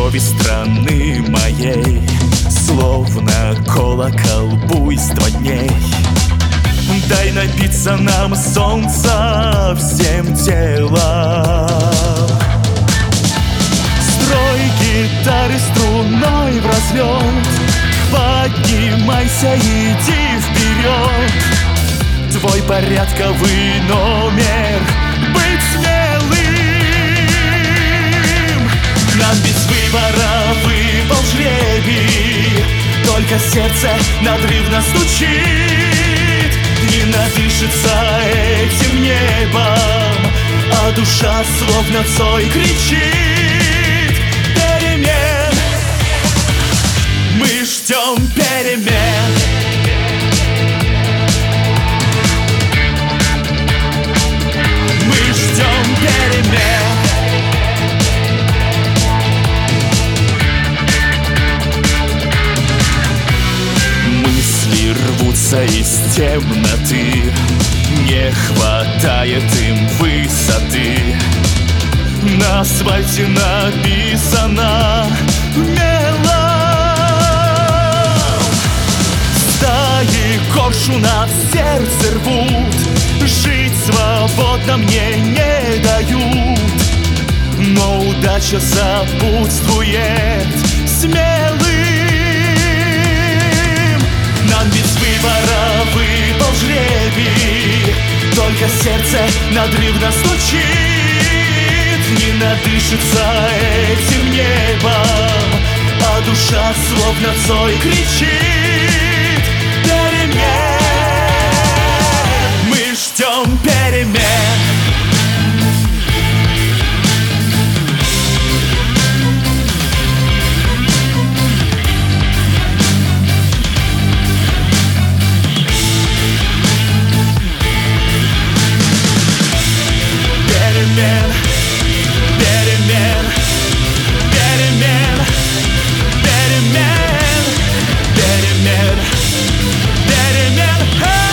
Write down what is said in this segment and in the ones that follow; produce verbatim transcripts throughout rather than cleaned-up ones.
крови страны моей, словно колокол буйства дней. Дай напиться нам солнца всем телом. Строй гитары струной в разлет, поднимайся, иди вперед. Твой порядковый номер — быть смелым. Нам без выбора выпал жребий, только сердце надрывно стучит, не надышится этим небом, а душа словно Цой кричит. Перемен, мы ждем перемен. Мы ждем перемен. Мысли рвутся из темноты, не хватает им высоты. На асфальте написано мелом. Стаи коршунов сердце рвут, жить свободно мне не дают, но удача сопутствует смелым. Нам без выбора выпал жребий, только сердце надрывно стучит, не надышится этим небом, а душа словно Цой кричит. Перемен, мы ждем перемен. Перемен, перемен, перемен, перемен, перемен, перемен.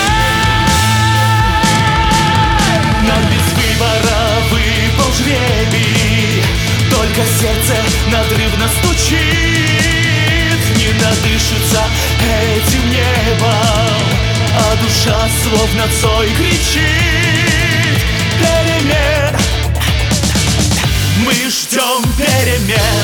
Нам без выбора выпал жребий, только сердце надрывно стучит, не надышится этим небом, а душа словно Цой кричит. Перемен, мы ждем перемен.